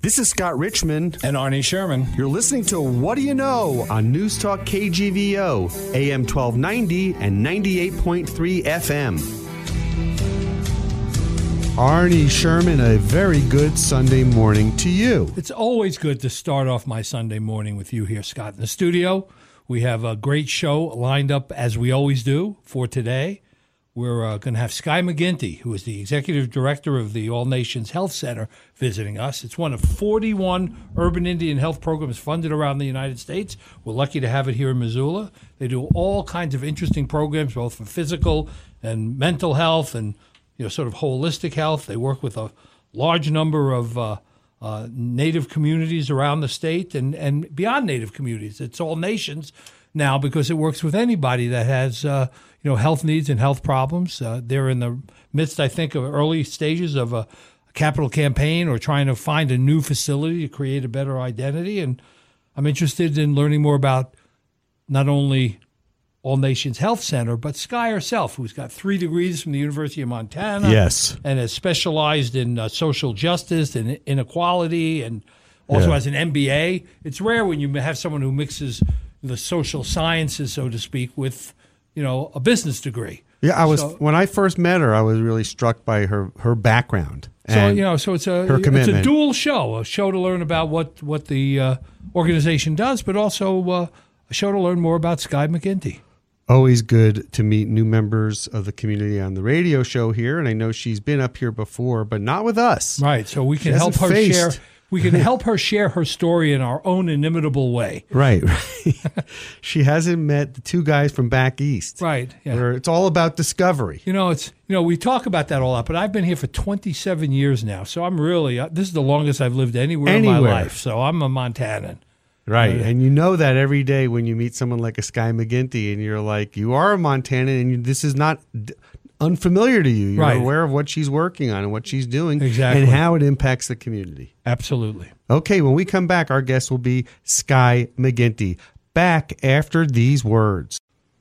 This is Scott Richmond. And Arnie Sherman. You're listening to What Do You Know on News Talk KGVO, AM 1290 and 98.3 FM. Arnie Sherman, a very good Sunday morning to you. It's always good to start off my Sunday morning with you here, Scott, in the studio. We have a great show lined up, as we always do, for today. We're going to have Skye McGinty, who is the Executive Director of the All Nations Health Center, visiting us. It's one of 41 urban Indian health programs funded around the United States. We're lucky to have it here in Missoula. They do all kinds of interesting programs, both for physical and mental health and sort of holistic health. They work with a large number of Native communities around the state and beyond Native communities. It's All Nations now because it works with anybody that has health needs and health problems. They're in the midst, I think, of early stages of a capital campaign or trying to find a new facility to create a better identity. And I'm interested in learning more about not only All Nations Health Center, but Skye herself, who's got 3 degrees from the University of Montana. Yes. And has specialized in social justice and inequality and also has an MBA. It's rare when you have someone who mixes the social sciences, so to speak, with a business degree. Yeah, when I first met her, I was really struck by her background. So it's a dual show, a show to learn about what the organization does, but also a show to learn more about Skye McGinty. Always good to meet new members of the community on the radio show here, and I know she's been up here before, but not with us. Right, so we can help her share. We can help her share her story in our own inimitable way. Right. She hasn't met the 2 guys from back east. Right. Yeah. Where it's all about discovery. We talk about that a lot, but I've been here for 27 years now, so I'm really this is the longest I've lived anywhere in my life. So I'm a Montanan. Right, and you know that every day when you meet someone like a Skye McGinty, and you're like, you are a Montanan, and this is not unfamiliar to you. You're aware of what she's working on and what she's doing and how it impacts the community. Absolutely. Okay, when we come back, our guest will be Skye McGinty. Back after these words.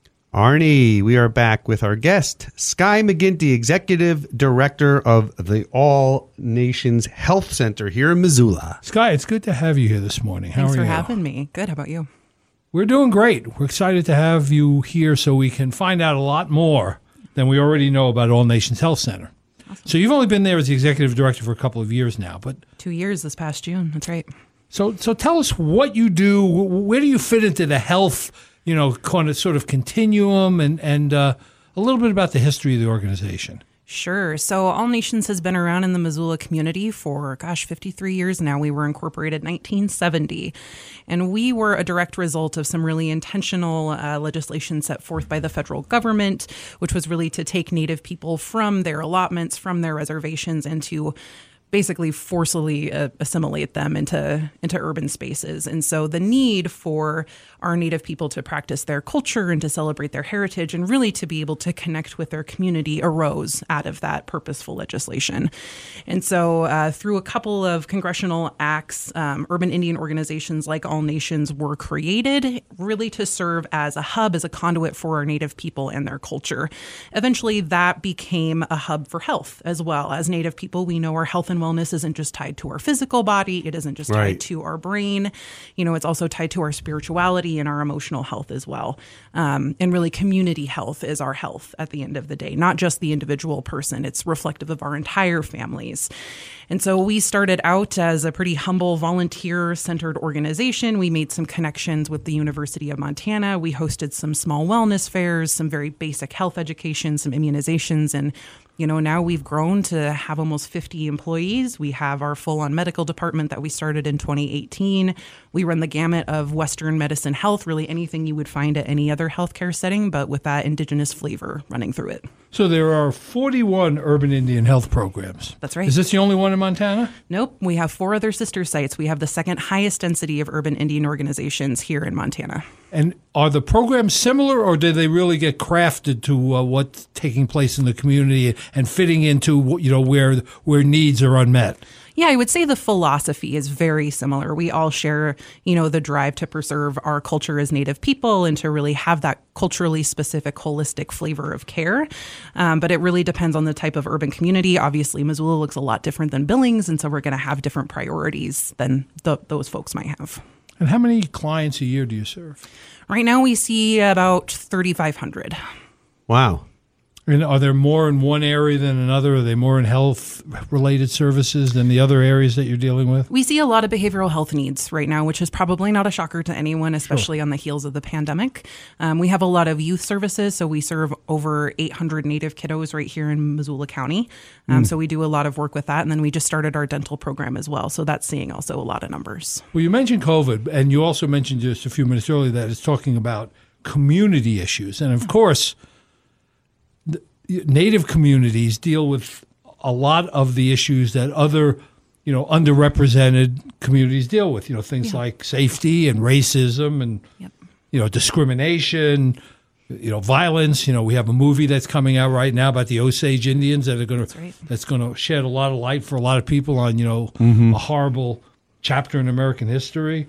Arnie, we are back with our guest, Skye McGinty, Executive Director of the All Nations Health Center here in Missoula. Skye, it's good to have you here this morning. How are you? Thanks for having me. Good. How about you? We're doing great. We're excited to have you here so we can find out a lot more than we already know about All Nations Health Center. Awesome. So you've only been there as the Executive Director for a couple of years now, but 2 years this past June. That's right. So tell us what you do. Where do you fit into the health kind of sort of continuum and a little bit about the history of the organization? Sure. So All Nations has been around in the Missoula community for, 53 years now. We were incorporated in 1970, and we were a direct result of some really intentional legislation set forth by the federal government, which was really to take Native people from their allotments, from their reservations, and to basically forcibly assimilate them into urban spaces. And so the need for our Native people to practice their culture and to celebrate their heritage and really to be able to connect with their community arose out of that purposeful legislation. And so through a couple of congressional acts, urban Indian organizations like All Nations were created really to serve as a hub, as a conduit for our Native people and their culture. Eventually, that became a hub for health as well. As Native people, we know our health and wellness isn't just tied to our physical body. It isn't just tied to our brain. It's also tied to our spirituality and our emotional health as well. And really community health is our health at the end of the day, not just the individual person. It's reflective of our entire families. And so we started out as a pretty humble volunteer-centered organization. We made some connections with the University of Montana. We hosted some small wellness fairs, some very basic health education, some immunizations, and now we've grown to have almost 50 employees. We have our full-on medical department that we started in 2018. We run the gamut of Western medicine health, really anything you would find at any other healthcare setting, but with that indigenous flavor running through it. So there are 41 urban Indian health programs. That's right. Is this the only one in Montana? Nope. We have 4 other sister sites. We have the second highest density of urban Indian organizations here in Montana. And are the programs similar, or did they really get crafted to what's taking place in the community and fitting into where needs are unmet? Yeah, I would say the philosophy is very similar. We all share, the drive to preserve our culture as Native people and to really have that culturally specific, holistic flavor of care. But it really depends on the type of urban community. Obviously, Missoula looks a lot different than Billings, and so we're going to have different priorities than those folks might have. And how many clients a year do you serve? Right now, we see about 3,500. Wow. And are there more in one area than another? Are they more in health-related services than the other areas that you're dealing with? We see a lot of behavioral health needs right now, which is probably not a shocker to anyone, especially on the heels of the pandemic. We have a lot of youth services, so we serve over 800 Native kiddos right here in Missoula County. So we do a lot of work with that, and then we just started our dental program as well. So that's seeing also a lot of numbers. Well, you mentioned COVID, and you also mentioned just a few minutes earlier that it's talking about community issues. And, of course, Native communities deal with a lot of the issues that other, underrepresented communities deal with. Things like safety and racism and, discrimination, violence. We have a movie that's coming out right now about the Osage Indians that's going to shed a lot of light for a lot of people on, a horrible chapter in American history.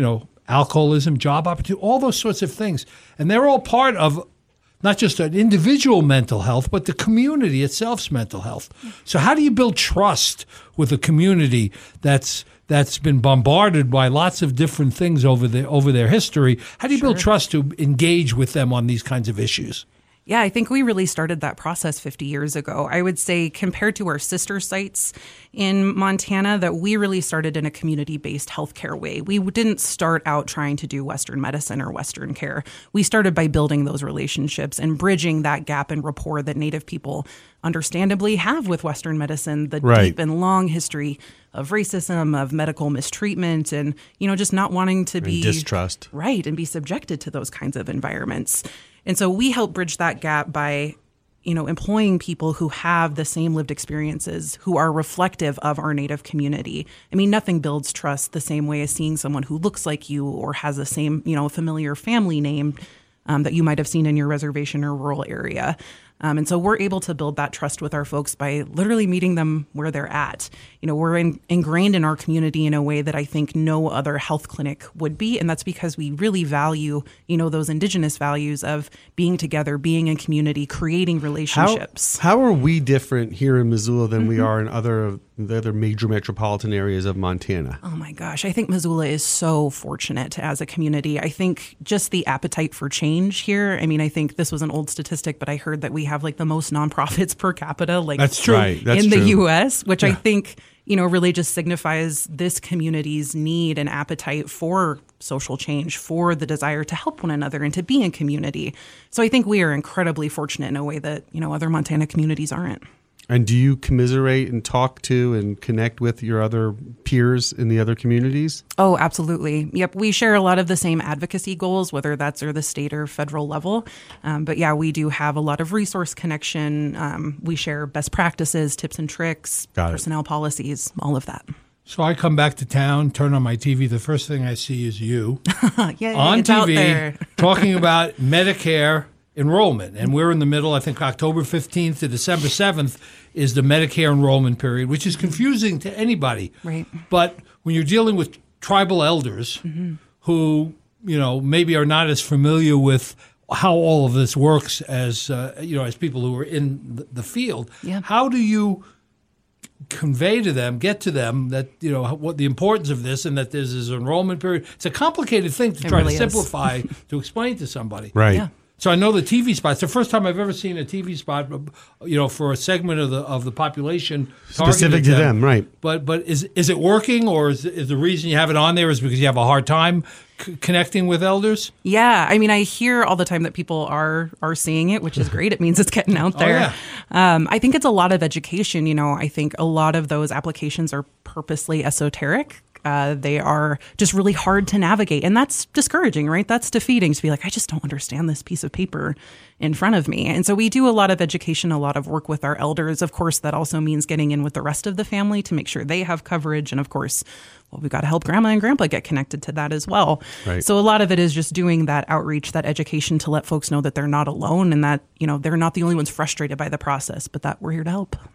Alcoholism, job opportunity, all those sorts of things, and they're all part of not just an individual mental health, but the community itself's mental health. So how do you build trust with a community that's been bombarded by lots of different things over their history? How do you build trust to engage with them on these kinds of issues? Yeah, I think we really started that process 50 years ago. I would say compared to our sister sites in Montana, that we really started in a community-based healthcare way. We didn't start out trying to do Western medicine or Western care. We started by building those relationships and bridging that gap and rapport that Native people understandably have with Western medicine, the deep and long history of racism, of medical mistreatment, and, just not wanting to be distrust. Right, and be subjected to those kinds of environments. And so we help bridge that gap by, employing people who have the same lived experiences, who are reflective of our Native community. I mean, nothing builds trust the same way as seeing someone who looks like you or has the same, familiar family name that you might have seen in your reservation or rural area. And so we're able to build that trust with our folks by literally meeting them where they're at. We're ingrained in our community in a way that I think no other health clinic would be. And that's because we really value, those indigenous values of being together, being in community, creating relationships. How are we different here in Missoula than we are in the other major metropolitan areas of Montana? Oh my gosh. I think Missoula is so fortunate as a community. I think just the appetite for change here. I mean, I think this was an old statistic, but I heard that we have the most nonprofits per capita, that's true. Right, that's in the true. U.S., which I think, really just signifies this community's need and appetite for social change, for the desire to help one another and to be in community. So I think we are incredibly fortunate in a way that, other Montana communities aren't. And do you commiserate and talk to and connect with your other peers in the other communities? Oh, absolutely. Yep. We share a lot of the same advocacy goals, whether that's at the state or federal level. But yeah, we do have a lot of resource connection. We share best practices, tips and tricks, personnel policies, all of that. So I come back to town, turn on my TV. The first thing I see is you Yay, on it's out TV there. talking about Medicare enrollment. And we're in the middle. I think October 15th to December 7th is the Medicare enrollment period, which is confusing to anybody. Right. But when you're dealing with tribal elders who, maybe are not as familiar with how all of this works as, as people who are in the field, how do you convey to them, get to them that, what the importance of this and that there's this enrollment period? It's a complicated thing to try to simplify, to explain to somebody. Right. Yeah. So I know the TV spot. It's the first time I've ever seen a TV spot, for a segment of the population specific to them, right? But is it working, or is the reason you have it on there is because you have a hard time connecting with elders? Yeah, I mean, I hear all the time that people are seeing it, which is great. It means it's getting out there. Oh, yeah. I think it's a lot of education. I think a lot of those applications are purposely esoteric. They are just really hard to navigate. And that's discouraging, right? That's defeating to be like, I just don't understand this piece of paper in front of me. And so we do a lot of education, a lot of work with our elders. Of course, that also means getting in with the rest of the family to make sure they have coverage. And of course, we've got to help grandma and grandpa get connected to that as well. Right. So a lot of it is just doing that outreach, that education to let folks know that they're not alone and that, they're not the only ones frustrated by the process, but that we're here to help.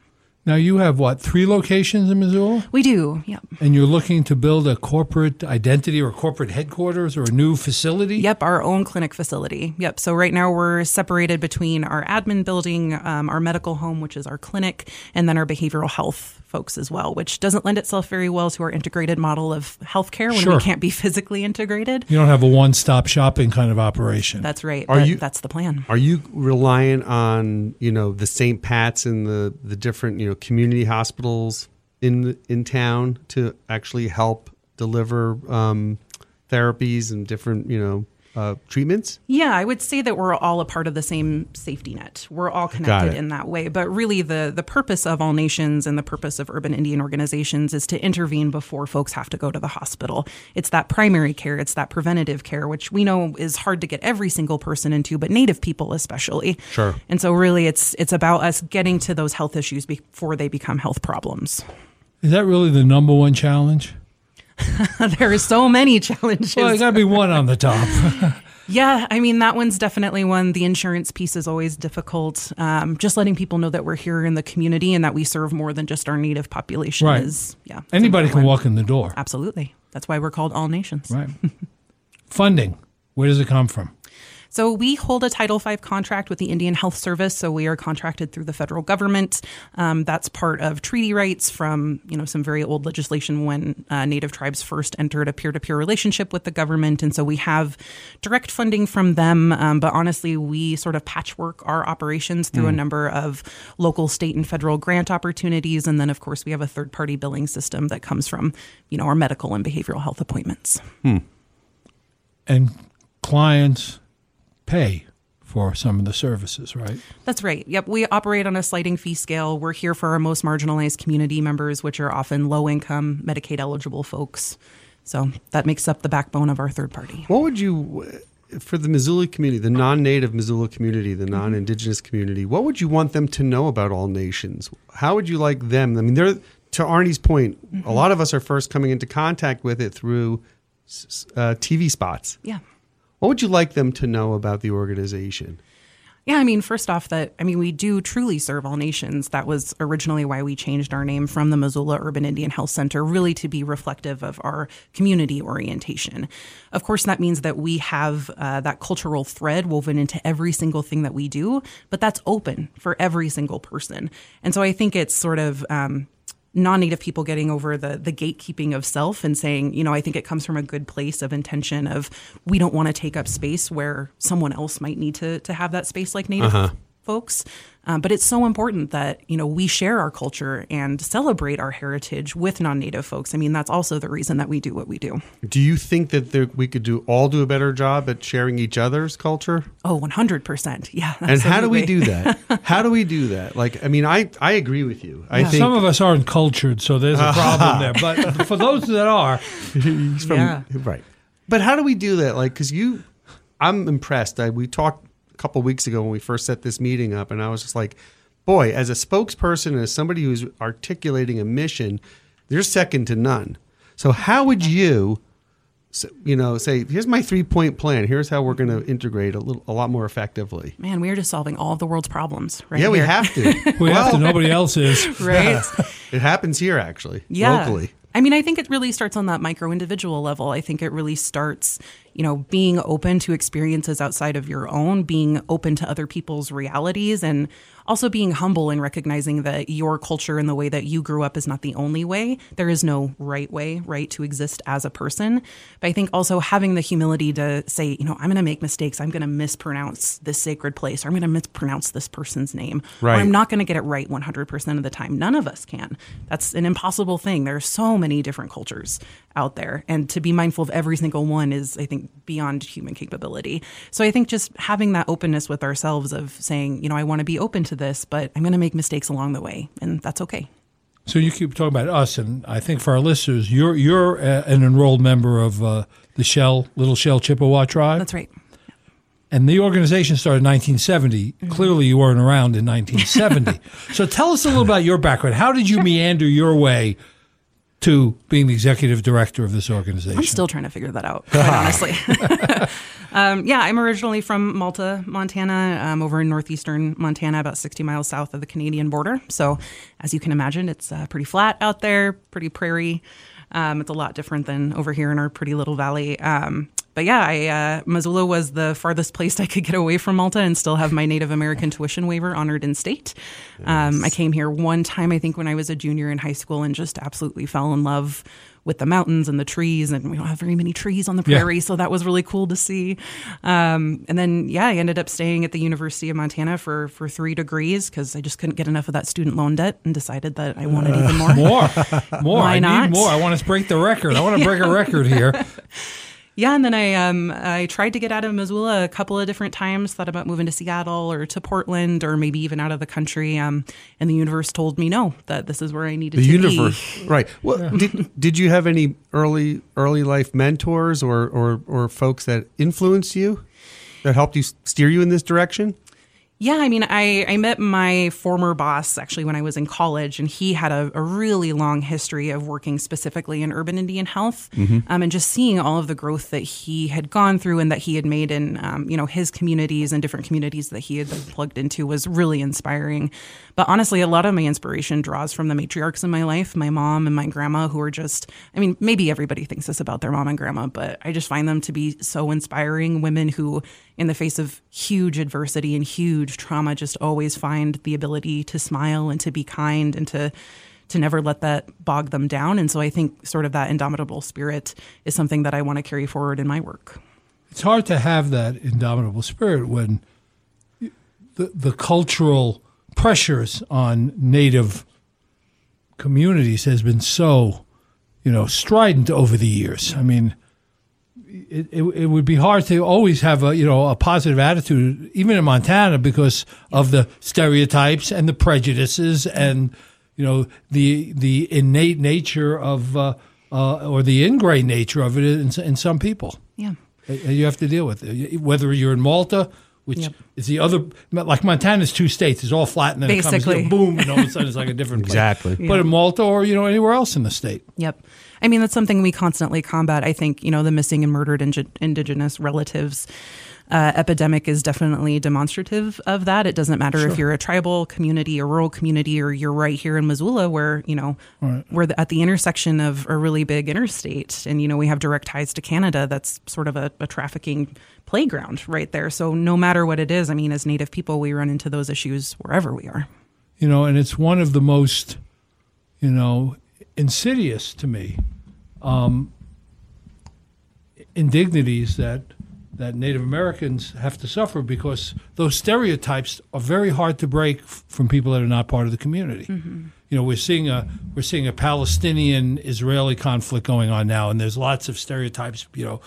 Now, you have, 3 locations in Missoula? We do, yep. And you're looking to build a corporate identity or corporate headquarters or a new facility? Yep, our own clinic facility. Yep. So right now we're separated between our admin building, our medical home, which is our clinic, and then our behavioral health folks as well, which doesn't lend itself very well to our integrated model of healthcare when we can't be physically integrated. You don't have a one-stop shopping kind of operation. That's right. That's the plan. Are you relying on, the St. Pat's and the different, community hospitals in town to actually help deliver therapies and different, treatments? Yeah, I would say that we're all a part of the same safety net. We're all connected in that way. But really, the purpose of All Nations and the purpose of urban Indian organizations is to intervene before folks have to go to the hospital. It's that primary care. It's that preventative care, which we know is hard to get every single person into, but Native people especially. Sure. And so really, it's about us getting to those health issues before they become health problems. Is that really the number one challenge? There are so many challenges. Well, there's got to be one on the top. Yeah, I mean, that one's definitely one. The insurance piece is always difficult. Just letting people know that we're here in the community and that we serve more than just our Native population is, Anybody can walk in the door. Absolutely. That's why we're called All Nations. Right. Funding, where does it come from? So we hold a Title V contract with the Indian Health Service. So we are contracted through the federal government. That's part of treaty rights from, some very old legislation when Native tribes first entered a peer-to-peer relationship with the government. And so we have direct funding from them. But honestly, we sort of patchwork our operations through a number of local, state, and federal grant opportunities. And then, of course, we have a third-party billing system that comes from, our medical and behavioral health appointments. And clients pay for some of the services, right? That's right. Yep. We operate on a sliding fee scale. We're here for our most marginalized community members, which are often low-income, Medicaid-eligible folks. So that makes up the backbone of our third party. What would you, for the Missoula community, the non-native Missoula community, the non-indigenous community, what would you want them to know about All Nations? How would you like them? I mean, to Arnie's point, a lot of us are first coming into contact with it through TV spots. Yeah. What would you like them to know about the organization? Yeah, I mean, first off, we do truly serve all nations. That was originally why we changed our name from the Missoula Urban Indian Health Center, really to be reflective of our community orientation. Of course, that means that we have that cultural thread woven into every single thing that we do, but that's open for every single person. And so I think it's sort of non-Native people getting over the gatekeeping of self and saying, I think it comes from a good place of intention of we don't want to take up space where someone else might need to have that space like Native folks. But it's so important that, we share our culture and celebrate our heritage with non-Native folks. I mean, that's also the reason that we do what we do. Do you think that we could do a better job at sharing each other's culture? Oh, 100%. Yeah. Absolutely. And how do we do that? How do we do that? Like, I mean, I agree with you. I think some of us aren't cultured, so there's a problem there. But for those that are, right. But how do we do that? Like, because I'm impressed. We talked a couple of weeks ago when we first set this meeting up, and I was just like, boy, as a spokesperson and as somebody who's articulating a mission, you're second to none. So how would you, say, here's my 3-point plan. Here's how we're going to integrate a lot more effectively. Man, we're just solving all of the world's problems right here. We have to. We have to. Nobody else is. Right? It happens here, actually, yeah. locally. I mean, I think it really starts on that micro-individual level. I think it really starts, being open to experiences outside of your own, being open to other people's realities, and also being humble and recognizing that your culture and the way that you grew up is not the only way. There is no right way, right, to exist as a person. But I think also having the humility to say, I'm going to make mistakes. I'm going to mispronounce this sacred place, or I'm going to mispronounce this person's name. Right. Or I'm not going to get it right 100% of the time. None of us can. That's an impossible thing. There are so many different cultures out there. And to be mindful of every single one is, I think, beyond human capability. So I think just having that openness with ourselves of saying, I want to be open to this, but I'm going to make mistakes along the way, and that's okay. So you keep talking about us, and I think for our listeners, you're an enrolled member of the Little Shell Chippewa tribe. That's right. And the organization started in 1970. Mm-hmm. Clearly, you weren't around in 1970. So tell us a little about your background. How did you meander your way to being the executive director of this organization? I'm still trying to figure that out, quite honestly. I'm originally from Malta, Montana, over in northeastern Montana, about 60 miles south of the Canadian border. So as you can imagine, it's pretty flat out there, pretty prairie. It's a lot different than over here in our pretty little valley. Missoula was the farthest place I could get away from Malta and still have my Native American tuition waiver honored in state. Nice. I came here one time, I think, when I was a junior in high school and just absolutely fell in love with the mountains and the trees. And we don't have very many trees on the prairie, so that was really cool to see. And then, I ended up staying at the University of Montana for 3 degrees because I just couldn't get enough of that student loan debt and decided that I wanted even more. More. Why not? Need more. I want to break the record. I want to break a record here. Yeah, and then I tried to get out of Missoula a couple of different times, thought about moving to Seattle or to Portland or maybe even out of the country. And the universe told me no, that this is where I needed to be. The universe, right. Well, did you have any early life mentors or folks that influenced you, that helped you steer you in this direction? Yeah, I mean, I met my former boss actually when I was in college, and he had a really long history of working specifically in urban Indian health, and just seeing all of the growth that he had gone through and that he had made in, his communities and different communities that he had been plugged into was really inspiring. But honestly, a lot of my inspiration draws from the matriarchs in my life, my mom and my grandma, who are just, I mean, maybe everybody thinks this about their mom and grandma, but I just find them to be so inspiring. Women who, in the face of huge adversity and huge trauma, just always find the ability to smile and to be kind and to never let that bog them down. And so I think sort of that indomitable spirit is something that I want to carry forward in my work. It's hard to have that indomitable spirit when the cultural pressures on Native communities has been so, strident over the years. I mean, it would be hard to always have a positive attitude, even in Montana, because of the stereotypes and the prejudices and the innate nature of or the ingrained nature of it in some people. Yeah, you have to deal with it. Whether you're in Malta, which is the other, like Montana's 2 states, it's all flat and then basically it comes, boom, and all of a sudden it's like a different place. Exactly. But in Malta or anywhere else in the state. Yep. I mean, that's something we constantly combat. I think, the missing and murdered indigenous relatives epidemic is definitely demonstrative of that. It doesn't matter if you're a tribal community, a rural community, or you're right here in Missoula where, we're at the intersection of a really big interstate. And, we have direct ties to Canada. That's sort of a trafficking playground right there. So no matter what it is, I mean, as Native people, we run into those issues wherever we are. And it's one of the most, insidious to me indignities that Native Americans have to suffer, because those stereotypes are very hard to break from people that are not part of the community. Mm-hmm. We're seeing a Palestinian-Israeli conflict going on now, and there's lots of stereotypes,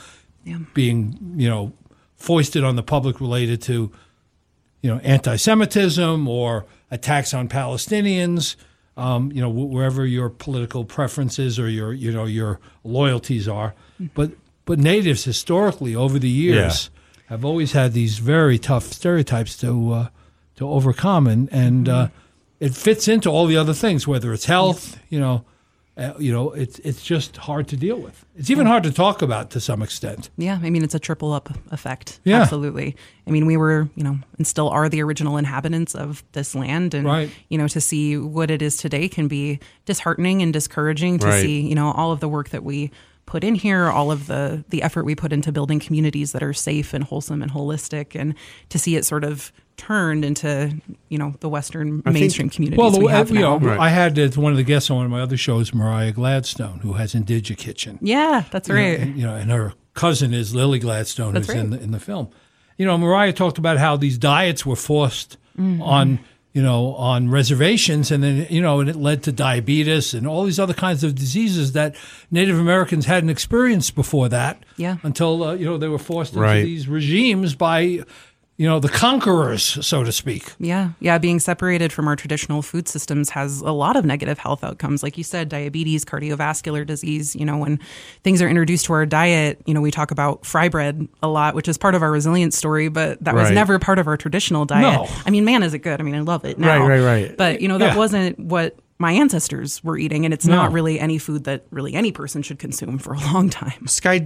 being foisted on the public related to anti-Semitism or attacks on Palestinians. Wherever your political preferences or your loyalties are, but natives historically over the years have always had these very tough stereotypes to overcome, and it fits into all the other things, whether it's health, it's just hard to deal with. It's even hard to talk about to some extent. Yeah, I mean, it's a triple up effect. Yeah. Absolutely. I mean, we were, and still are the original inhabitants of this land. And, to see what it is today can be disheartening and discouraging to see, all of the work that we put in here, all of the effort we put into building communities that are safe and wholesome and holistic, and to see it sort of turned into, the Western mainstream communities we have now. I had one of the guests on one of my other shows, Mariah Gladstone, who has Indigit Kitchen. Yeah, that's right. And her cousin is Lily Gladstone, who's in the film. Mariah talked about how these diets were forced on reservations, and then, and it led to diabetes and all these other kinds of diseases that Native Americans hadn't experienced before that. Yeah. Until, they were forced into these regimes by, the conquerors, so to speak. Yeah. Yeah. Being separated from our traditional food systems has a lot of negative health outcomes. Like you said, diabetes, cardiovascular disease, when things are introduced to our diet, we talk about fry bread a lot, which is part of our resilience story, but that was never part of our traditional diet. No. I mean, man, is it good. I mean, I love it now. Right. But, that wasn't what my ancestors were eating, and it's not really any food that really any person should consume for a long time. Sky,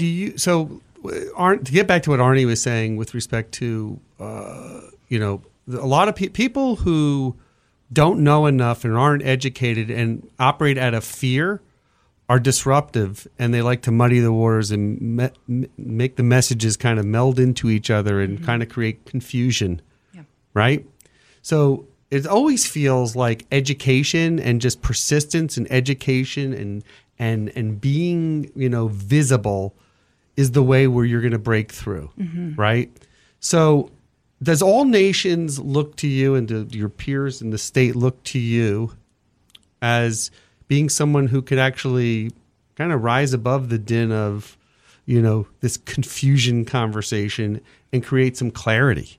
to get back to what Arnie was saying with respect to, a lot of people who don't know enough and aren't educated and operate out of fear are disruptive, and they like to muddy the waters and make the messages kind of meld into each other and kind of create confusion, right? So it always feels like education and just persistence and education and being, visible is the way where you're going to break through, right? So does all nations look to you, and do your peers in the state look to you as being someone who could actually kind of rise above the din of, this confusion conversation and create some clarity?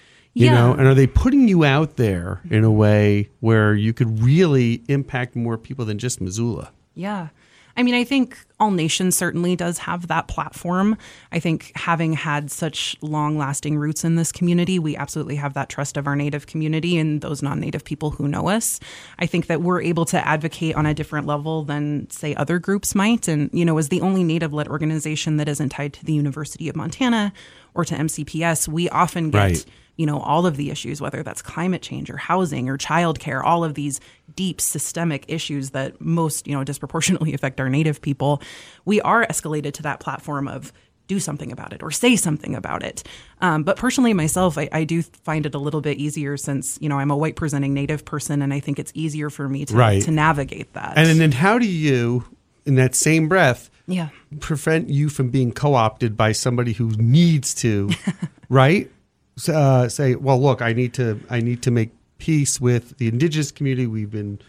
And are they putting you out there in a way where you could really impact more people than just Missoula? Yeah. I mean, I think All Nations certainly does have that platform. I think having had such long-lasting roots in this community, we absolutely have that trust of our Native community and those non-Native people who know us. I think that we're able to advocate on a different level than, say, other groups might. And, as the only Native-led organization that isn't tied to the University of Montana or to MCPS, we often get all of the issues, whether that's climate change or housing or childcare, all of these deep systemic issues that most, disproportionately affect our Native people. We are escalated to that platform of do something about it or say something about it. But personally, myself, I do find it a little bit easier since, I'm a white presenting Native person, and I think it's easier for me to navigate that. And then how do you, in that same breath, prevent you from being co-opted by somebody who needs to, right? Say, well, look, I need to make peace with the indigenous community. We've been,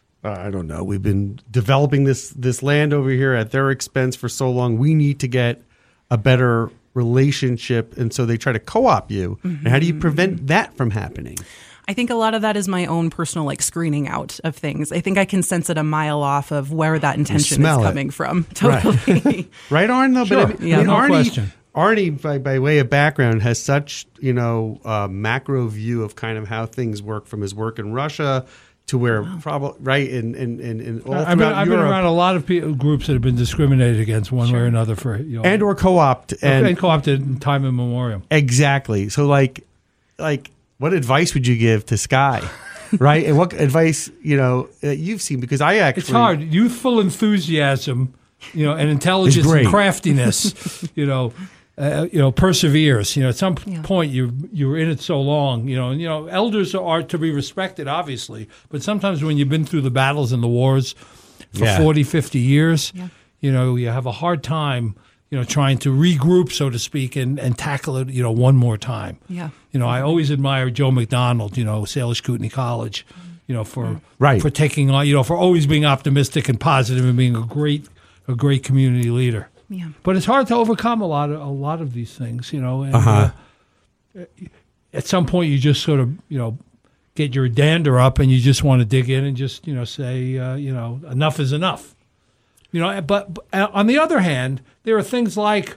we've been developing this land over here at their expense for so long. We need to get a better relationship, and so they try to co-opt you. And how do you prevent that from happening? I think a lot of that is my own personal screening out of things. I think I can sense it a mile off of where that intention is coming from. Totally. Right, Arn, though? Sure. But No question. Arnie, by way of background, has such, macro view of kind of how things work from his work in Russia to where probably, right, and all I've been around a lot of groups that have been discriminated against one way or another for, and or co-opted. And co-opted in time immemorial. Exactly. So, like, what advice would you give to Sky? Right? And what advice, you've seen? Because I actually... It's hard. Youthful enthusiasm, and intelligence and craftiness, perseveres. At some point you were in it so long, and elders are to be respected, obviously, but sometimes when you've been through the battles and the wars for 40, 50 years, you have a hard time, trying to regroup, so to speak, and tackle it, one more time. Yeah. I always admire Joe McDonald, Salish Kootenai College, for taking on, for always being optimistic and positive and being a great community leader. Yeah. But it's hard to overcome a lot of these things, and at some point you just sort of, get your dander up and you just want to dig in and just, say, enough is enough. But on the other hand, there are things like,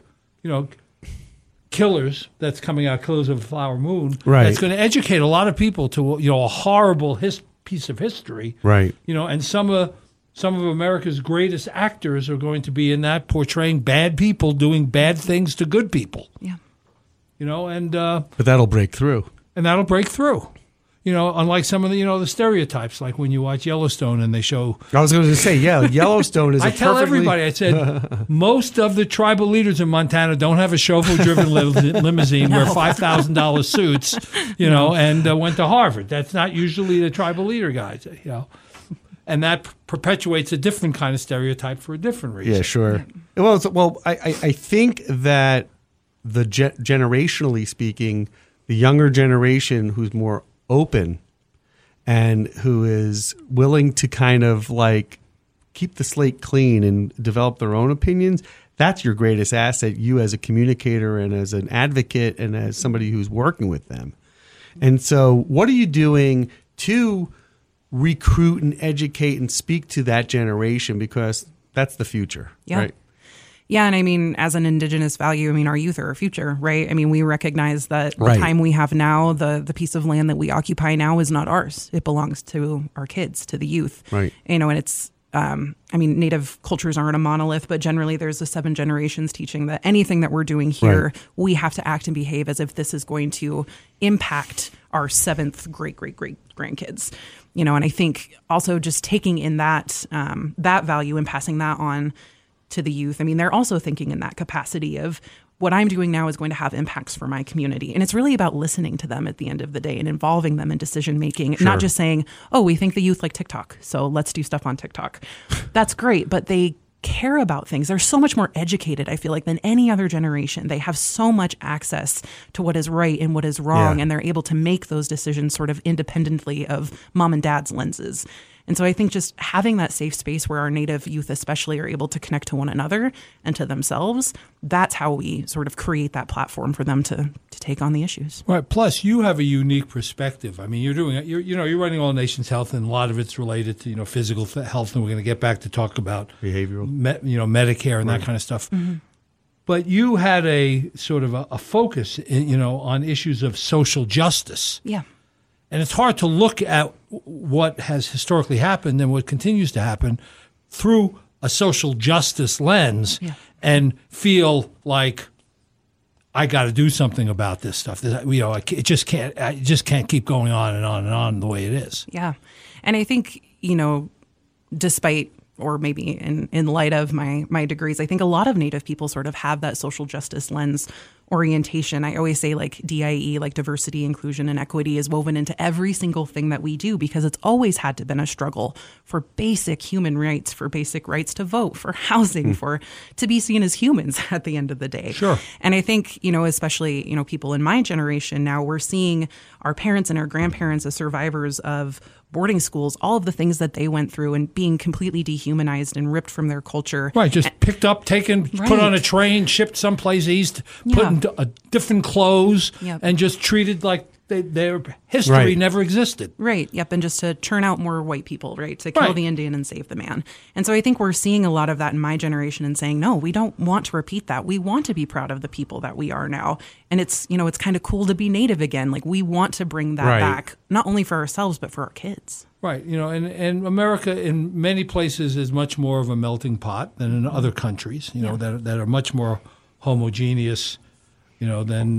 Killers, that's coming out, Killers of the Flower Moon, that's going to educate a lot of people to, a horrible piece of history. Right. And some of America's greatest actors are going to be in that, portraying bad people doing bad things to good people. Yeah. But that'll break through. And that'll break through. Unlike some of the, the stereotypes, like when you watch Yellowstone and they show... I was going to say, Yellowstone is I tell everybody, I said, most of the tribal leaders in Montana don't have a chauffeur-driven limousine, wear $5,000 suits, and went to Harvard. That's not usually the tribal leader guys, And that perpetuates a different kind of stereotype for a different reason. Yeah, sure. Well, I think that generationally speaking, the younger generation who's more open and who is willing to kind of keep the slate clean and develop their own opinions, that's your greatest asset, you as a communicator and as an advocate and as somebody who's working with them. And so what are you doing to recruit and educate and speak to that generation, because that's the future, right? Yeah, and I mean, as an Indigenous value, I mean, our youth are our future, right? I mean, we recognize that Right. the time we have now, the piece of land that we occupy now is not ours. It belongs to our kids, to the youth. Right. You know, and it's, I mean, Native cultures aren't a monolith, but generally there's the 7 generations teaching that anything that we're doing here, Right. we have to act and behave as if this is going to impact our 7th great grandkids. You know, and I think also just taking in that that value and passing that on to the youth. I mean, they're also thinking in that capacity of what I'm doing now is going to have impacts for my community. And it's really about listening to them at the end of the day and involving them in decision making, Sure. not just saying, oh, we think the youth like TikTok, so let's do stuff on TikTok. That's great, but they care about things. They're so much more educated, I feel like, than any other generation. They have so much access to what is right and what is wrong, Yeah. and they're able to make those decisions sort of independently of mom and dad's lenses. And so I think just having that safe space where our Native youth especially are able to connect to one another and to themselves, that's how we sort of create that platform for them to take on the issues. Right. Plus, you have a unique perspective. I mean, you're running All Nations Health, and a lot of it's related to physical health, and we're going to get back to talk about Behavioral. Medicare and that kind of stuff. Mm-hmm. But you had a sort of a focus, on issues of social justice. Yeah. And it's hard to look at what has historically happened and what continues to happen through a social justice lens and feel like I got to do something about this stuff. It just can't keep going on and on and on the way it is. Yeah. And I think, despite or maybe in light of my degrees, I think a lot of Native people sort of have that social justice lens orientation. I always say like DIE, like diversity, inclusion, and equity is woven into every single thing that we do because it's always had to been a struggle for basic human rights, for basic rights to vote, for housing, for to be seen as humans at the end of the day. Sure. And I think, especially, people in my generation now, we're seeing our parents and our grandparents as survivors of boarding schools, all of the things that they went through and being completely dehumanized and ripped from their culture. Right, just picked up, taken, put on a train, shipped someplace east, put into different clothes, and just treated like their history never existed. Right, yep, and just to churn out more white people, right, to kill the Indian and save the man. And so I think we're seeing a lot of that in my generation and saying, no, we don't want to repeat that. We want to be proud of the people that we are now. And it's, it's kind of cool to be Native again. Like, we want to bring that back, not only for ourselves, but for our kids. Right, and America in many places is much more of a melting pot than in other countries, that are much more homogeneous, than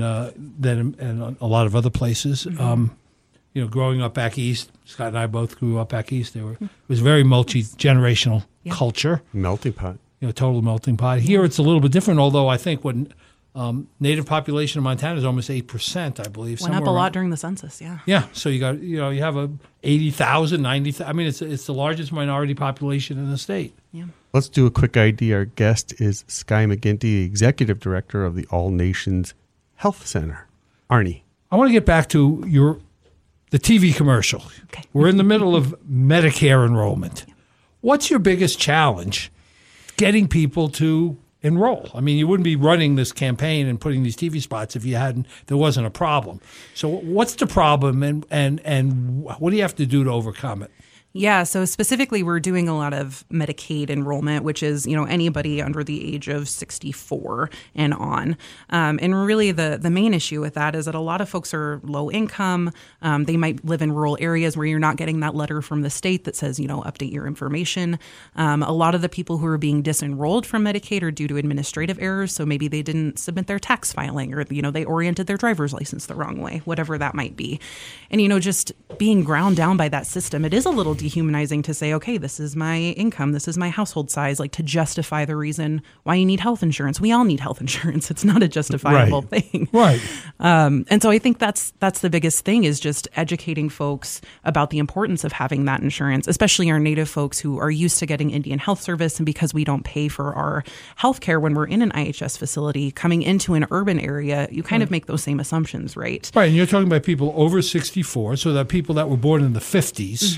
in a lot of other places. Growing up back east, Scott and I both grew up back east. It was very multi-generational culture. Melting pot. Total melting pot. Here it's a little bit different, although I think when Native population in Montana is almost 8%, I believe. Went up a lot during the census, yeah. Yeah, so you got, you have a 80,000, 90,000. I mean, it's the largest minority population in the state. Yeah. Let's do a quick ID. Our guest is Skye McGinty, Executive Director of the All Nations Health Center. Arnie. I want to get back to the TV commercial. Okay. We're in the middle of Medicare enrollment. What's your biggest challenge getting people to enroll? I mean, you wouldn't be running this campaign and putting these TV spots if there wasn't a problem. So what's the problem and what do you have to do to overcome it? Yeah, so specifically, we're doing a lot of Medicaid enrollment, which is, anybody under the age of 64 and on. And really, the main issue with that is that a lot of folks are low income. They might live in rural areas where you're not getting that letter from the state that says, update your information. A lot of the people who are being disenrolled from Medicaid are due to administrative errors. So maybe they didn't submit their tax filing or, they oriented their driver's license the wrong way, whatever that might be. And, just being ground down by that system, it is a little dehumanizing to say, okay, this is my income, this is my household size, like to justify the reason why you need health insurance. We all need health insurance. It's not a justifiable thing. Right. And so I think that's the biggest thing is just educating folks about the importance of having that insurance, especially our Native folks who are used to getting Indian Health Service. And because we don't pay for our health care when we're in an IHS facility, coming into an urban area, you kind of make those same assumptions, right? Right. And you're talking about people over 64, so that people that were born in the 50s,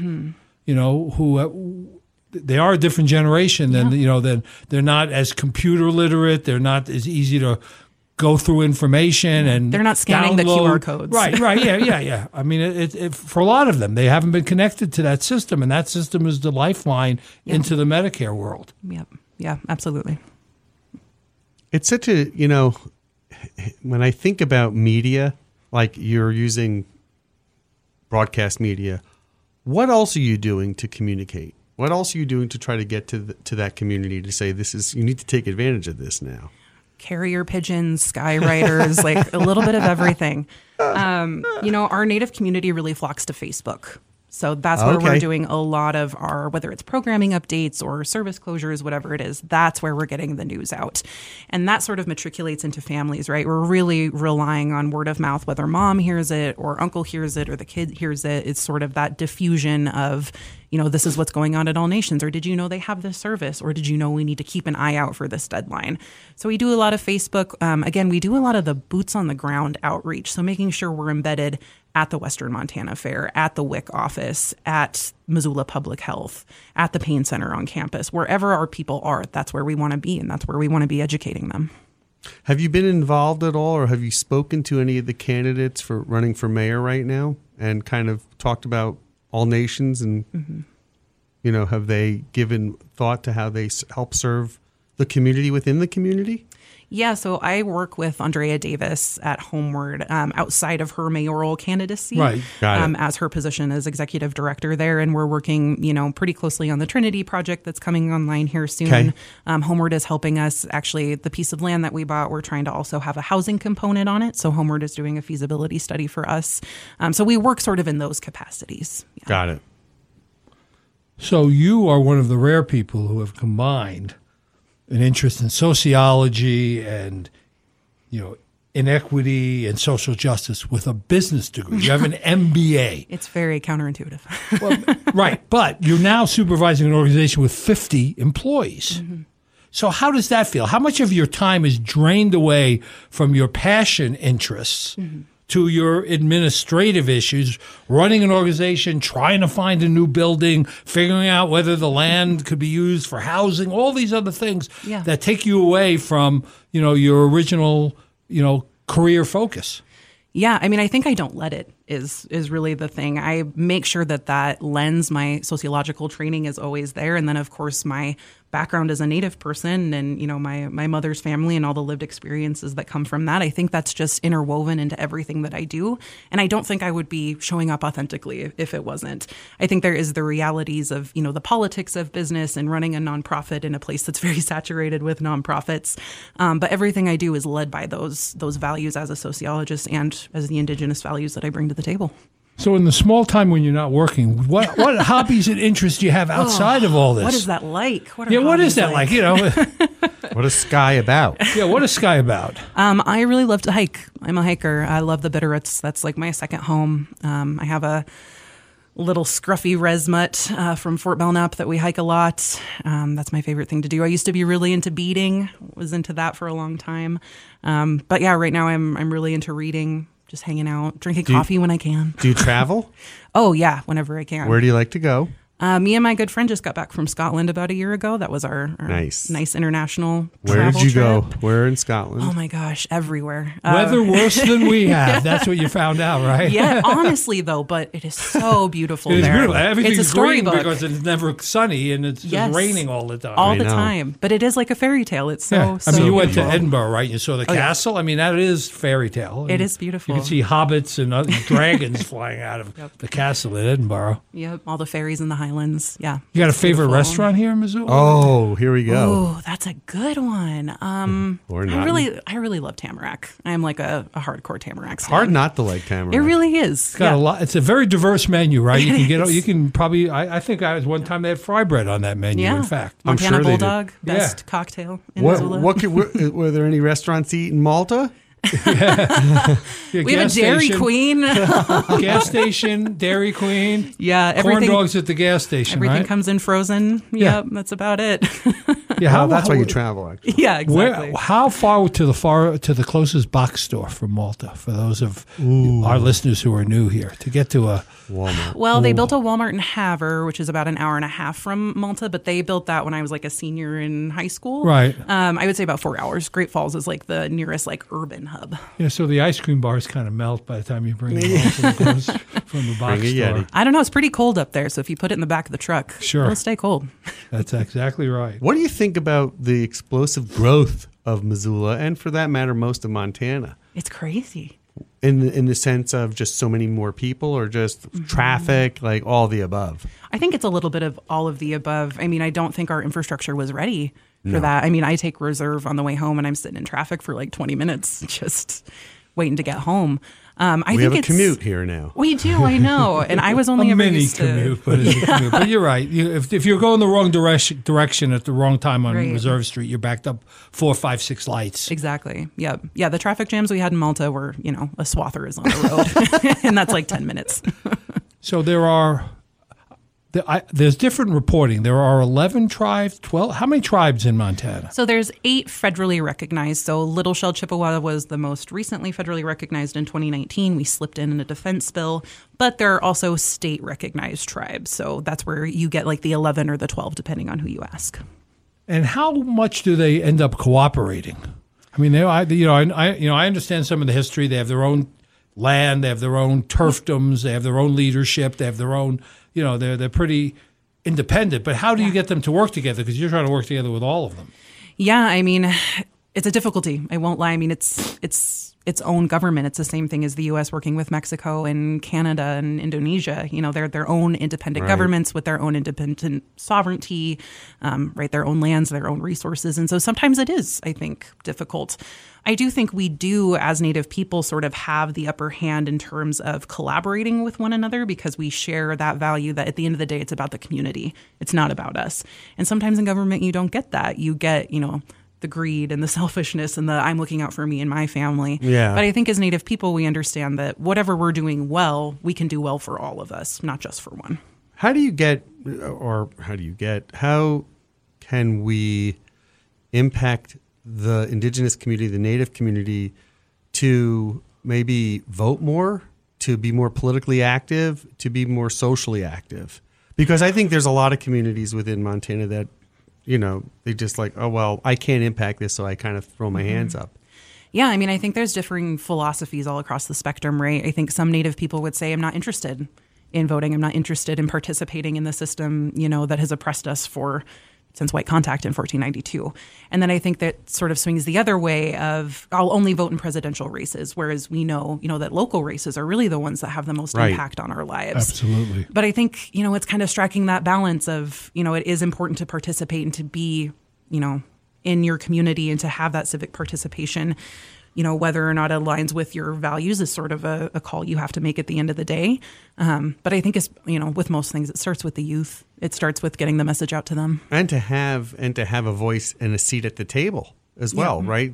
who they are a different generation than, than they're not as computer literate. They're not as easy to go through information and they're not scanning download. the QR codes. Right. Yeah. I mean, it, for a lot of them, they haven't been connected to that system, and that system is the lifeline into the Medicare world. Yep. Yeah, absolutely. It's such a, when I think about media, like you're using broadcast media, what else are you doing to communicate? What else are you doing to try to get to that community to say you need to take advantage of this now? Carrier pigeons, skywriters, like a little bit of everything. Our Native community really flocks to Facebook. So that's where we're doing a lot of our, whether it's programming updates or service closures, whatever it is, that's where we're getting the news out. And that sort of matriculates into families, right? We're really relying on word of mouth, whether mom hears it or uncle hears it or the kid hears it. It's sort of that diffusion of, this is what's going on at All Nations, or did you know they have this service, or did you know we need to keep an eye out for this deadline? So we do a lot of Facebook. Again, we do a lot of the boots on the ground outreach. So making sure we're embedded at the Western Montana Fair, at the WIC office, at Missoula Public Health, at the Pain Center on campus, wherever our people are, that's where we want to be, and that's where we want to be educating them. Have you been involved at all, or have you spoken to any of the candidates for running for mayor right now and kind of talked about All Nations and, have they given thought to how they help serve the community within the community? Yeah, so I work with Andrea Davis at Homeward outside of her mayoral candidacy, right? As her position as executive director there, and we're working, pretty closely on the Trinity project that's coming online here soon. Okay. Homeward is helping us. Actually, the piece of land that we bought, we're trying to also have a housing component on it. So Homeward is doing a feasibility study for us. So we work sort of in those capacities. Yeah. Got it. So you are one of the rare people who have combined an interest in sociology and, inequity and social justice with a business degree. You have an MBA. It's very counterintuitive. Well, right. But you're now supervising an organization with 50 employees. Mm-hmm. So how does that feel? How much of your time is drained away from your passion interests to your administrative issues, running an organization, trying to find a new building, figuring out whether the land could be used for housing, all these other things that take you away from, your original, career focus? Yeah, I mean, I think I don't let it is really the thing. I make sure that lens, my sociological training is always there. And then, of course, my background as a Native person and, my mother's family and all the lived experiences that come from that. I think that's just interwoven into everything that I do. And I don't think I would be showing up authentically if it wasn't. I think there is the realities of, the politics of business and running a nonprofit in a place that's very saturated with nonprofits. But everything I do is led by those values as a sociologist and as the Indigenous values that I bring to the table. So in the small time when you're not working, what hobbies and interests do you have outside of all this? What is that like? What is that like? What is Sky about? Yeah, what is Sky about? I really love to hike. I'm a hiker. I love the Bitterroots. That's like my second home. I have a little scruffy res mutt from Fort Belknap that we hike a lot. That's my favorite thing to do. I used to be really into beading. Was into that for a long time. But yeah, right now I'm really into reading. Just hanging out, drinking coffee when I can. Do you travel? Oh, yeah, whenever I can. Where do you like to go? Me and my good friend just got back from Scotland about a year ago. That was our nice international Where travel did you trip. go? Where in Scotland? Oh, my gosh, everywhere. Weather worse than we have. That's what you found out, right? Yeah, honestly, though, but it is so beautiful there. It's beautiful. Everything's it's a storybook. green because it's never sunny and it's just raining all the time. All the time. But it is like a fairy tale. It's so I mean, you beautiful. went to Edinburgh, right? You saw the castle. I mean, that is fairy tale. It is beautiful. You can see hobbits and other dragons flying out of the castle at Edinburgh. Yep, all the fairies in the Highlands. Yeah. You got a favorite restaurant here in Missoula? Oh, here we go. Oh, that's a good one. Or not. I really love Tamarack. I am like a hardcore Tamarack fan. Hard not to like Tamarack. It really is. It's got a lot. It's a very diverse menu, right? You can get. You can probably. I think one time they had fry bread on that menu. Yeah. In fact, Montana I'm sure Bulldog, best cocktail in what, Missoula. were there any restaurants to eat in Malta? We have a Dairy Queen. Gas station, Dairy Queen. Yeah, corn dogs at the gas station. Everything right? comes in frozen. Yeah. Yep, that's about it. Yeah, that's why you travel. Actually, yeah, exactly. How far to the closest box store from Malta for those of our listeners who are new here to get to a Walmart? Well, they built a Walmart in Havre, which is about an hour and a half from Malta, but they built that when I was like a senior in high school. Right. I would say about 4 hours. Great Falls is like the nearest like urban hub. hub. Yeah, so the ice cream bars kind of melt by the time you bring them home from the box Bring a store. Yeti. I don't know. It's pretty cold up there. So if you put it in the back of the truck, Sure. it'll stay cold. That's exactly right. What do you think about the explosive growth of Missoula, and for that matter, most of Montana? It's crazy. In the sense of just so many more people, or just traffic, like all the above? I think it's a little bit of all of the above. I mean, I don't think our infrastructure was ready for No. that. I mean, I take Reserve on the way home and I'm sitting in traffic for like 20 minutes just waiting to get home. I We think have a it's, commute here now. We do, I know. And I was only A ever mini used to commute, but it's a commute. But you're right. If you're going the wrong direction at the wrong time on Right. Reserve Street, you're backed up 4, 5, 6 lights. Exactly. Yep. Yeah. The traffic jams we had in Malta were, a swather is on the road, and that's like 10 minutes. So there's different reporting. There are 11 tribes, 12. How many tribes in Montana? So there's 8 federally recognized. So Little Shell Chippewa was the most recently federally recognized in 2019. We slipped in a defense bill, but there are also state recognized tribes. So that's where you get like the 11 or the 12, depending on who you ask. And how much do they end up cooperating? I mean, I understand some of the history. They have their own land, they have their own turfdoms, they have their own leadership, they have their own. They're pretty independent. But how do you get them to work together? Because you're trying to work together with all of them. Yeah, I mean, it's a difficulty. I won't lie. I mean, it's its own government. It's the same thing as the U.S. working with Mexico and Canada and Indonesia. They're their own independent Right. governments with their own independent sovereignty, right? Their own lands, their own resources. And so sometimes it is, I think, difficult. I do think we do, as Native people, sort of have the upper hand in terms of collaborating with one another because we share that value that at the end of the day, it's about the community. It's not about us. And sometimes in government, you don't get that. You get, the greed and the selfishness and the I'm looking out for me and my family. Yeah. But I think as Native people, we understand that whatever we're doing well, we can do well for all of us, not just for one. How can we impact the indigenous community, the Native community, to maybe vote more, to be more politically active, to be more socially active? Because I think there's a lot of communities within Montana that, they just like, oh, well, I can't impact this, so I kind of throw my hands up. Yeah, I mean, I think there's differing philosophies all across the spectrum, right? I think some Native people would say, I'm not interested in voting. I'm not interested in participating in the system, that has oppressed us since white contact in 1492. And then I think that sort of swings the other way of I'll only vote in presidential races, whereas we know, that local races are really the ones that have the most Right. impact on our lives. Absolutely. But I think, it's kind of striking that balance of, it is important to participate and to be, in your community and to have that civic participation, whether or not it aligns with your values is sort of a call you have to make at the end of the day. But I think it's, with most things, it starts with the youth. It starts with getting the message out to them. And to have a voice and a seat at the table as well, right?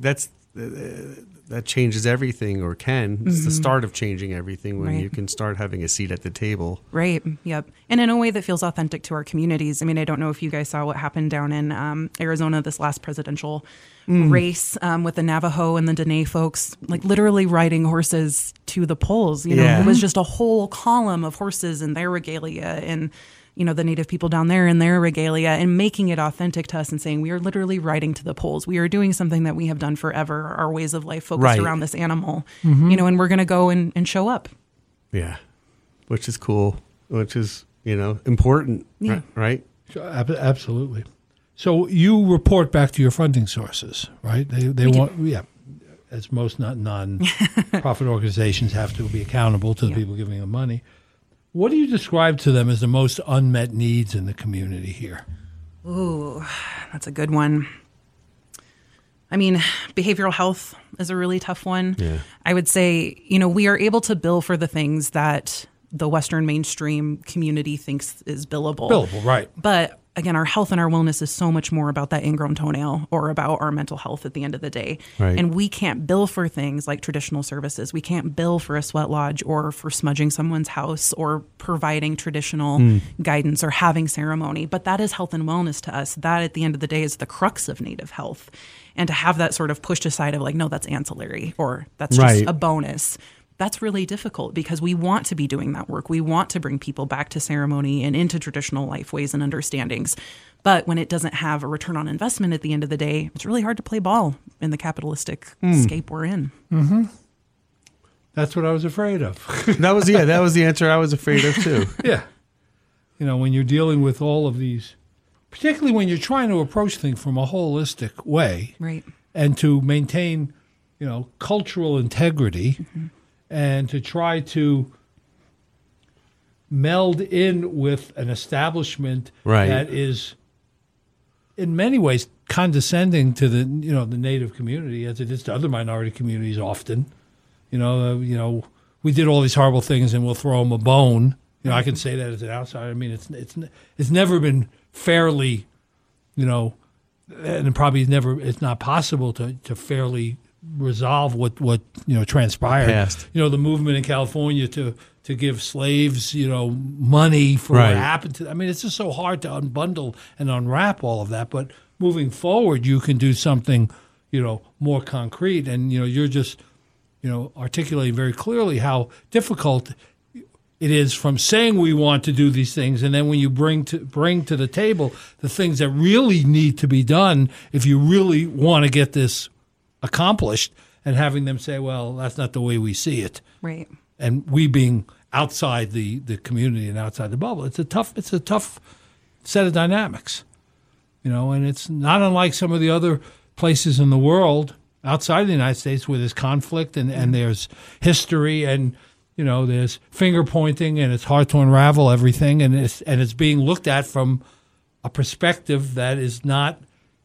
That changes everything, or can. It's the start of changing everything when Right. you can start having a seat at the table. Right. Yep. And in a way that feels authentic to our communities. I mean, I don't know if you guys saw what happened down in Arizona this last presidential race with the Navajo and the Dene folks, like literally riding horses to the polls. Yeah. It was just a whole column of horses in their regalia and the Native people down there in their regalia, and making it authentic to us and saying we are literally riding to the polls. We are doing something that we have done forever. Our ways of life focused Right. around this animal, and we're going to go and show up. Yeah. Which is cool, which is, important, Yeah. right? Sure, absolutely. So you report back to your funding sources, right? They want, as most non-profit organizations have to be accountable to the people giving them money. What do you describe to them as the most unmet needs in the community here? Ooh, that's a good one. I mean, behavioral health is a really tough one. Yeah. I would say, we are able to bill for the things that the Western mainstream community thinks is billable. Billable, right. But again, our health and our wellness is so much more about that ingrown toenail or about our mental health at the end of the day. Right. And we can't bill for things like traditional services. We can't bill for a sweat lodge or for smudging someone's house or providing traditional guidance or having ceremony. But that is health and wellness to us. That at the end of the day is the crux of Native health. And to have that sort of pushed aside of like, no, that's ancillary or that's just Right. a bonus. That's really difficult because we want to be doing that work. We want to bring people back to ceremony and into traditional life ways and understandings. But when it doesn't have a return on investment at the end of the day, it's really hard to play ball in the capitalistic scape we're in. That's what I was afraid of. That was the answer I was afraid of too. Yeah. When you're dealing with all of these, particularly when you're trying to approach things from a holistic way, Right. and to maintain, cultural integrity, and to try to meld in with an establishment Right. that is, in many ways, condescending to the the Native community as it is to other minority communities. Often, we did all these horrible things, and we'll throw them a bone. I can say that as an outsider. I mean, it's never been fairly, and it probably it's not possible to fairly resolve what transpired. Past. The movement in California to give slaves, money for Right. what happened to them. I mean, it's just so hard to unbundle and unwrap all of that. But moving forward, you can do something, more concrete. And, you're just, articulating very clearly how difficult it is from saying we want to do these things, and then when you bring to the table the things that really need to be done, if you really want to get this accomplished, and having them say, well, that's not the way we see it. Right. And we being outside the community and outside the bubble, it's a tough set of dynamics, and it's not unlike some of the other places in the world outside of the United States where there's conflict and there's history and there's finger pointing and it's hard to unravel everything, and it's being looked at from a perspective that is not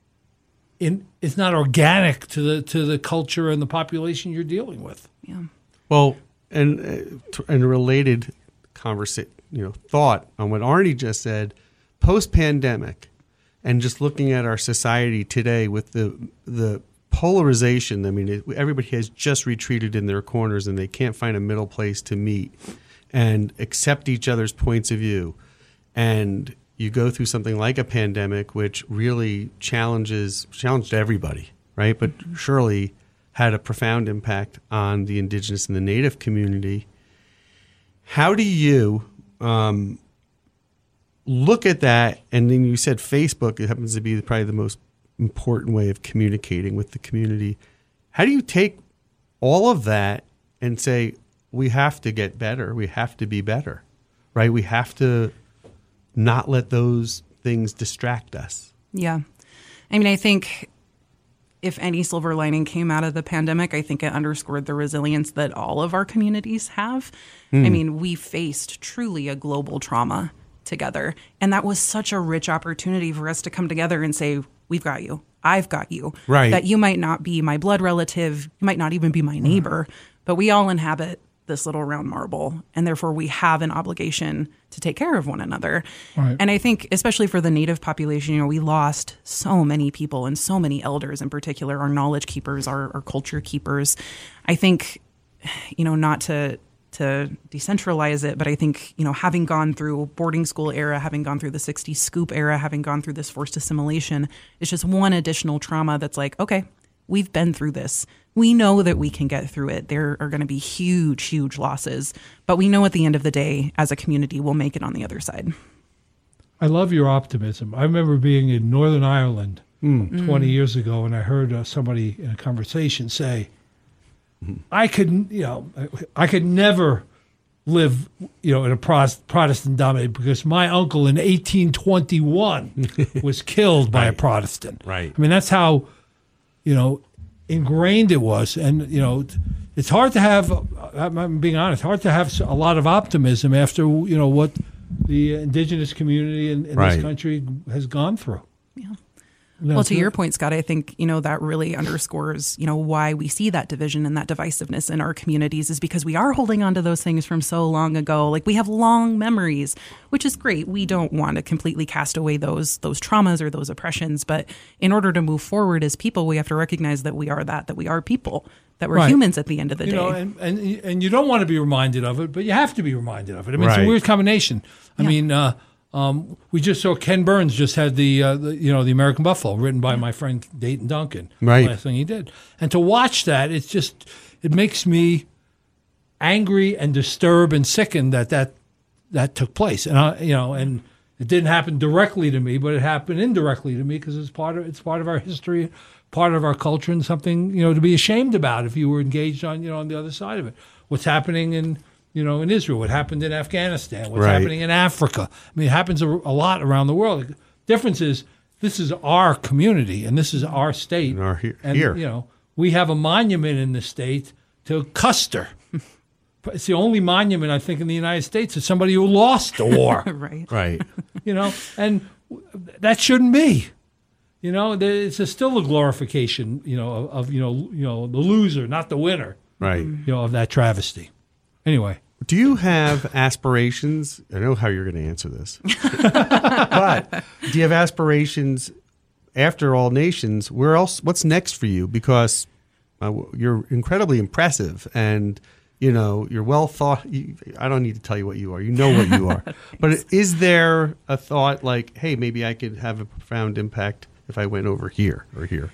organic to the culture and the population you're dealing with. Yeah. Well, and a related thought on what Arnie just said, post-pandemic, and just looking at our society today with the polarization. I mean, everybody has just retreated in their corners, and they can't find a middle place to meet and accept each other's points of view. And you go through something like a pandemic, which really challenged everybody, right? But surely had a profound impact on the indigenous and the Native community. How do you look at that? And then you said Facebook, it happens to be probably the most important way of communicating with the community. How do you take all of that and say, we have to get better, we have to be better, right? We have to not let those things distract us. Yeah. I mean, I think if any silver lining came out of the pandemic, I think it underscored the resilience that all of our communities have. I mean, we faced truly a global trauma together. And that was such a rich opportunity for us to come together and say, we've got you. I've got you. Right. That you might not be my blood relative, you might not even be my neighbor, but we all inhabit this little round marble, and therefore we have an obligation to take care of one another. Right. And I think, especially for the Native population, we lost so many people and so many elders in particular, our knowledge keepers, our culture keepers. I think, not to decentralize it, but I think, having gone through boarding school era, having gone through the 60s scoop era, having gone through this forced assimilation, it's just one additional trauma that's like, okay, we've been through this. We know that we can get through it. There are going to be huge, huge losses, but we know at the end of the day, as a community, we'll make it on the other side. I love your optimism. I remember being in Northern Ireland 20 years ago, and I heard somebody in a conversation say, I could never live, in a Protestant dominated, because my uncle in 1821 was killed by a Protestant. Right. I mean, that's how, ingrained it was. And, it's hard to have, I'm being honest, hard to have a lot of optimism after, what the indigenous community in this country has gone through. Yeah. Well, to your point, Scott, I think, that really underscores, why we see that division and that divisiveness in our communities is because we are holding on to those things from so long ago. Like, we have long memories, which is great. We don't want to completely cast away those traumas or those oppressions. But in order to move forward as people, we have to recognize that we are that we are people, that we're humans at the end of the day. And you don't want to be reminded of it, but you have to be reminded of it. I mean, it's a Right. weird combination. I mean, we just saw Ken Burns just had the American Buffalo written by my friend Dayton Duncan. Right. The last thing he did, and to watch that, it makes me angry and disturbed and sickened that took place. And It didn't happen directly to me, but it happened indirectly to me because it's part of our history, part of our culture, and something to be ashamed about if you were engaged on on the other side of it. What's happening in Israel? What happened in Afghanistan? What's happening in Africa? I mean, it happens a lot around the world. The difference is this is our community and this is our state. And here. We have a monument in the state to Custer. It's the only monument, I think, in the United States of somebody who lost the war. Right. And that shouldn't be. It's still a glorification, of the loser, not the winner. Right. Of that travesty. Anyway. Do you have aspirations? I know how you're going to answer this. But do you have aspirations after All Nations? Where else? What's next for you? Because you're incredibly impressive and you're well thought. I don't need to tell you what you are. You know what you are. But is there a thought like, hey, maybe I could have a profound impact if I went over here or here?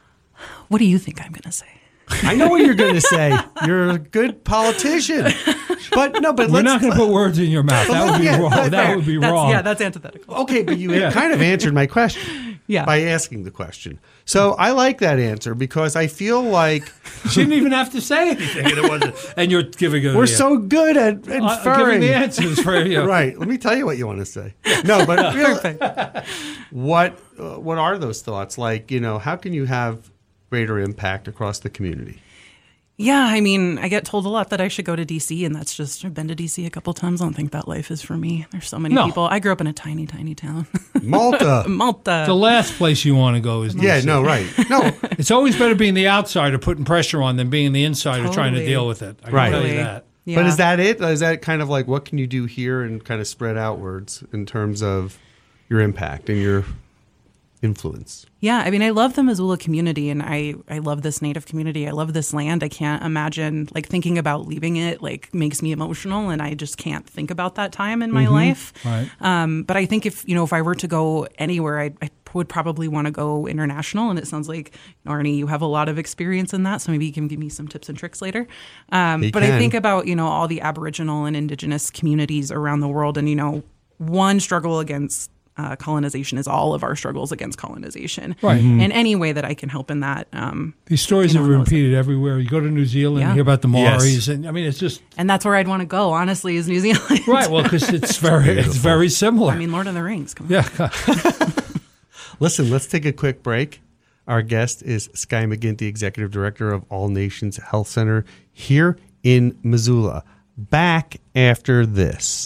What do you think I'm going to say? I know what you're going to say. You're a good politician. But we're not going to put words in your mouth. That would be wrong. That would be wrong. Yeah, that's antithetical. Okay, but you kind of answered my question by asking the question. So I like that answer because I feel like she didn't even have to say anything, and it wasn't. And you're giving it. We're so good at inferring giving the answers for you. Right. Let me tell you what you want to say. No, but really, what are those thoughts like? How can you have greater impact across the community? Yeah, I mean, I get told a lot that I should go to D.C., and that's just, I've been to D.C. a couple times. I don't think that life is for me. There's so many people. I grew up in a tiny, tiny town. Malta. The last place you want to go is D.C. Yeah, no, right. No. It's always better being the outsider putting pressure on than being the insider trying to deal with it. I can tell you that. Yeah. But is that it? Is that kind of like what can you do here and kind of spread outwards in terms of your impact and your influence? Yeah, I mean, I love the Missoula community, and I love this Native community. I love this land. I can't imagine, thinking about leaving it, makes me emotional, and I just can't think about that time in my life. Right. But I think if I were to go anywhere, I would probably want to go international, and it sounds like, Arnie, you have a lot of experience in that, so maybe you can give me some tips and tricks later. But I think about, all the Aboriginal and Indigenous communities around the world, and, one struggle against colonization is all of our struggles against colonization. Right. In any way that I can help in that. These stories are repeated everywhere. You go to New Zealand, you hear about the Maoris, and I mean, it's just... And that's where I'd want to go, honestly, is New Zealand. Right, well, because it's very similar. I mean, Lord of the Rings, come on. Yeah. Listen, let's take a quick break. Our guest is Skye McGinty, Executive Director of All Nations Health Center here in Missoula. Back after this.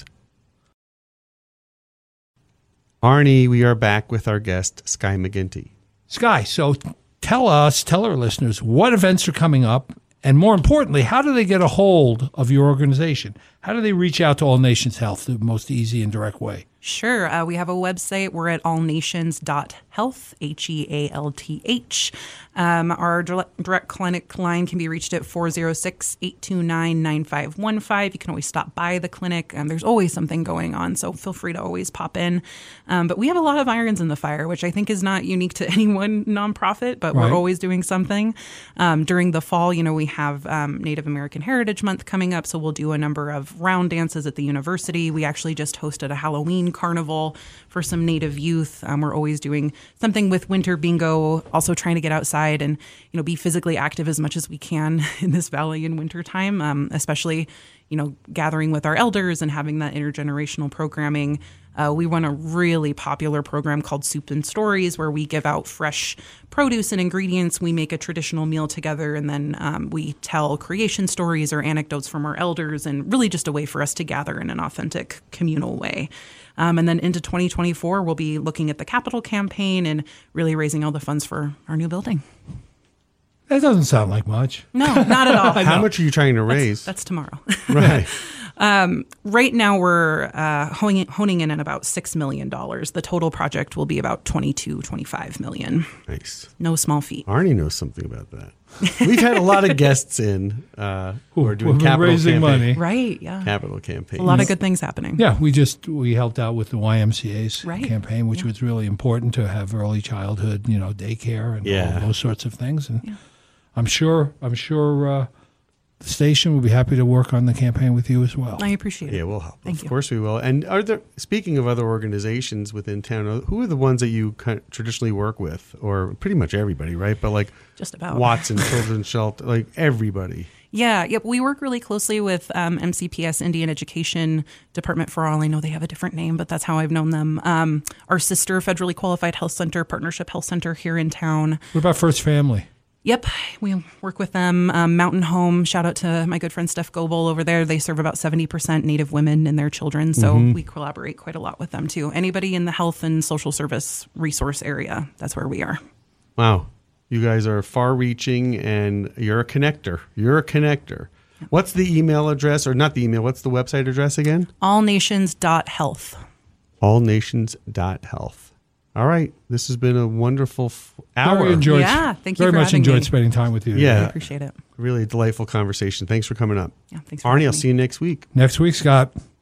Arnie, we are back with our guest, Skye McGinty. Skye, so tell our listeners what events are coming up, and more importantly, how do they get a hold of your organization? How do they reach out to All Nations Health the most easy and direct way? Sure. We have a website. We're at allnations.health, HEALTH. Our direct clinic line can be reached at 406-829-9515. You can always stop by the clinic. There's always something going on, so feel free to always pop in. But we have a lot of irons in the fire, which I think is not unique to any one nonprofit, but we're always doing something. During the fall, we have Native American Heritage Month coming up, so we'll do a number of round dances at the university. We actually just hosted a Halloween carnival for some Native youth. We're always doing something with winter bingo, also trying to get outside and be physically active as much as we can in this valley in wintertime, especially gathering with our elders and having that intergenerational programming. We run a really popular program called Soup and Stories, where we give out fresh produce and ingredients. We make a traditional meal together, and then we tell creation stories or anecdotes from our elders, and really just a way for us to gather in an authentic communal way. And then into 2024, we'll be looking at the capital campaign and really raising all the funds for our new building. That doesn't sound like much. No, not at all. How much are you trying to raise? That's tomorrow. Right. Right now, we're honing in at about $6 million. The total project will be about $22-25 million. Nice. No small feat. Arnie knows something about that. We've had a lot of guests in who are doing capital raising money. Right, yeah. Capital campaigns. A lot of good things happening. Yeah, we helped out with the YMCA's campaign, which was really important to have early childhood, daycare and all those sorts of things. And I'm sure the station. We'll be happy to work on the campaign with you as well. I appreciate it. Yeah, we'll help. Thank Of you. course we will. And speaking of other organizations within town, who are the ones that you traditionally work with? Or pretty much everybody, right? But like Just about. Watson Children's Shelter, like everybody. Yeah, yep. We work really closely with MCPS, Indian Education Department for All. I know they have a different name, but that's how I've known them. Our sister federally qualified health center, Partnership Health Center here in town. What about First Family? Yep, we work with them. Mountain Home, shout out to my good friend Steph Goebel over there. They serve about 70% Native women and their children, so we collaborate quite a lot with them too. Anybody in the health and social service resource area, that's where we are. Wow. You guys are far-reaching, and you're a connector. You're a connector. What's the email address, or not the email, what's the website address again? Allnations.health. Allnations.health. All right. This has been a wonderful hour. Very enjoyed. Yeah, thank you Very for much having enjoyed me. spending time with you. Yeah. I appreciate it. Really delightful conversation. Thanks for coming up. Yeah, thanks for Arnie, having I'll me. see you next week. Next week, Scott.